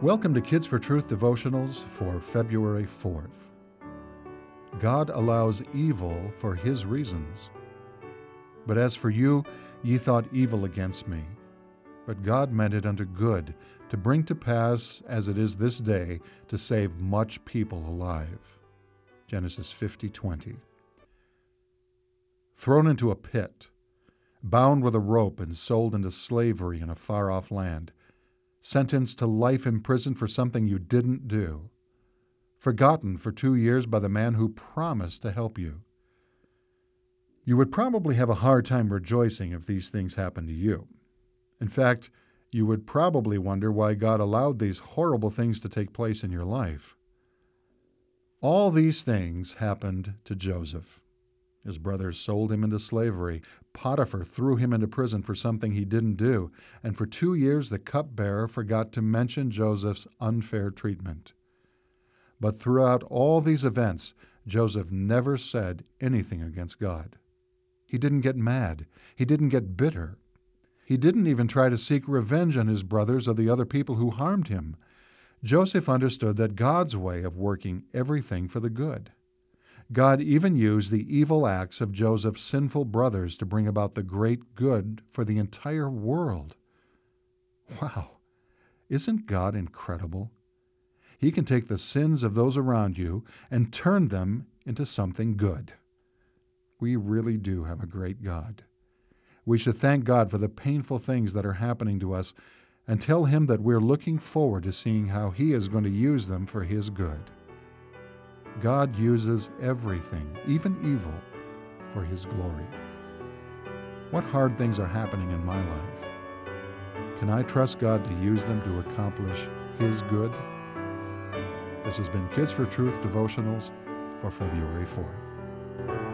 Welcome to Kids for Truth devotionals for February 4th. God allows evil for his reasons. But as for you, ye thought evil against me. But God meant it unto good, to bring to pass, as it is this day, to save much people alive. Genesis 50:20. Thrown into a pit, bound with a rope and sold into slavery in a far-off land, sentenced to life in prison for something you didn't do, forgotten for 2 years by the man who promised to help you. You would probably have a hard time rejoicing if these things happened to you. In fact, you would probably wonder why God allowed these horrible things to take place in your life. All these things happened to Joseph. His brothers sold him into slavery. Potiphar threw him into prison for something he didn't do. And for 2 years, the cupbearer forgot to mention Joseph's unfair treatment. But throughout all these events, Joseph never said anything against God. He didn't get mad. He didn't get bitter. He didn't even try to seek revenge on his brothers or the other people who harmed him. Joseph understood that God's way of working everything for the good. God even used the evil acts of Joseph's sinful brothers to bring about the great good for the entire world. Wow! Isn't God incredible? He can take the sins of those around you and turn them into something good. We really do have a great God. We should thank God for the painful things that are happening to us and tell Him that we're looking forward to seeing how He is going to use them for His good. God uses everything, even evil, for His glory. What hard things are happening in my life? Can I trust God to use them to accomplish His good? This has been Kids for Truth devotionals for February 4th.